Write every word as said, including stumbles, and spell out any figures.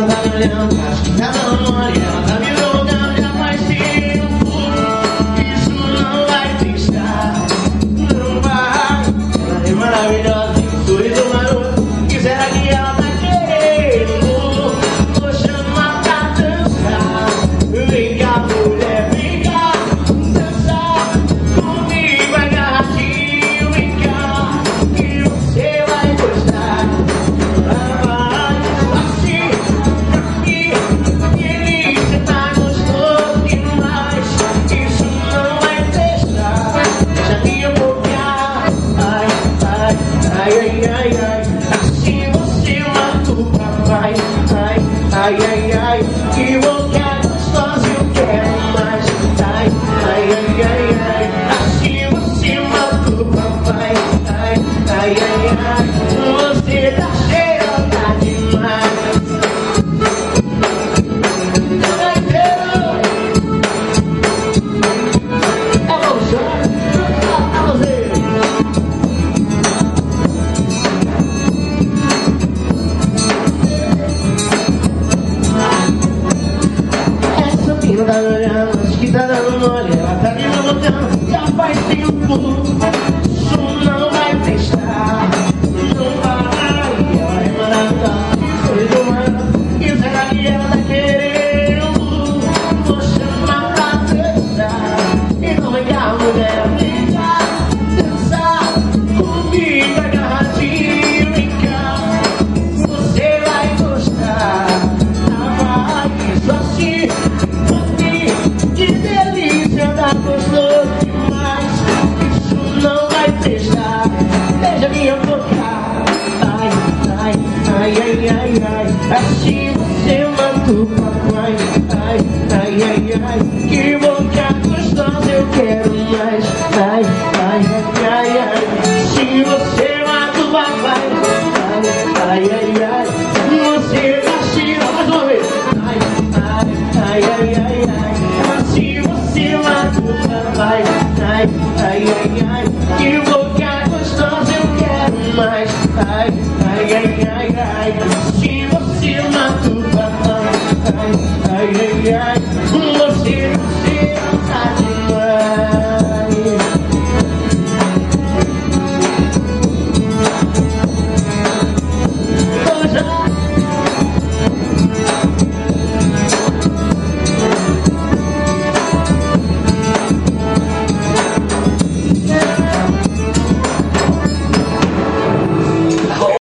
não tá me olhando, acho que tá dando mole. Ela tá me jogando já faz tempo. Isso não vai prestar, não vai. Ela é maravilhosa, tem um sorriso maroto. Que será que ela tá querendo? Vou chamar pra dançar. Vem cá, mulher, vem cá dançar comigo agarradinho. Vem cá, que você vai gostar. Vai, assim, aqui, delícia, tá gostoso demais. Isso não vai prestar. Deixa minha boca, ai, ai, ai, ai, ai, ai. Assim você mata o papai. Ai, ai, ai, ai, que boca gostosa, eu quero mais. Ai, ai, ai, ai, ai. Assim você mata o papai. Ai, ai, ai, ai. Você tá cheirosa demais. Vai ter a emoção pra você. Essa mina tá me olhando, acho que tá dando mole. Ela tá me botando já faz tempo. Isso não vai prestar, não vai. Ela é maravilhosa, sorriso humano. Que será que ela tá querendo? Vou chamar pra dançar. Então vem cá, mulher, vem cá dançar comigo agarradinho. Vem cá, você vai gostar. Ah, vai, isso assim, assim, que delícia, tá gostoso demais. Isso não vai prestar. Beija minha boca. Ai, ai, ai, ai, ai, ai. Assim você mata o papai. Ai, ai, ai, ai. Que boca gostosa, eu quero mais. Ai, ai, ai, ai, ai. Se você mata o papai. Ai, ai, ai, ai. Você